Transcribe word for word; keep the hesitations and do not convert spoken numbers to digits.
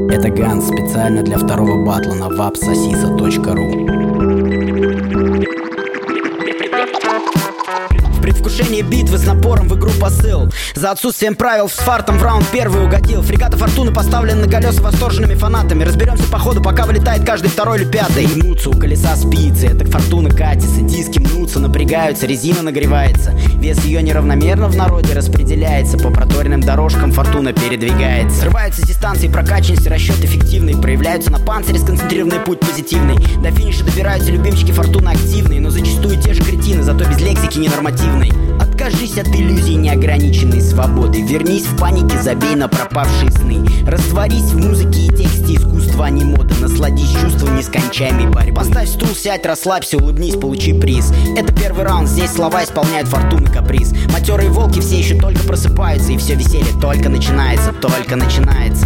Это Ганс специально для второго батла на вапсосиса точка ру. В предвкушении битвы с напором в игру посыл. За отсутствием правил с фартом в раунд первый угодил. Фрегаты Фортуны поставлены на колеса восторженными фанатами. Разберемся по ходу, пока вылетает каждый второй или пятый. Гнутся у колеса спицы, это Фортуна катится. Диски мнутся, напрягаются, резина нагревается. Вес ее неравномерно в народе распределяется. По проторенным дорожкам Фортуна передвигается. Срываются дистанции, прокачанности, расчет эффективный. Проявляются на панцире, сконцентрированный путь позитивный. До финиша добираются любимчики Фортуны активные. Но зачастую те же кретины, зато без лексики ненормативной. Откажись от иллюзий неограниченной свободы. Вернись в панике, забей на пропавшие сны. Растворись в музыке и тексте, искусства не мода. Насладись чувством нескончаемой борьбы. Поставь стул, сядь, расслабься, улыбнись, получи приз. Это первый раунд, здесь слова исполняют Фортуны каприз. Матерые волки все еще только просыпаются. И все веселье только начинается, только начинается.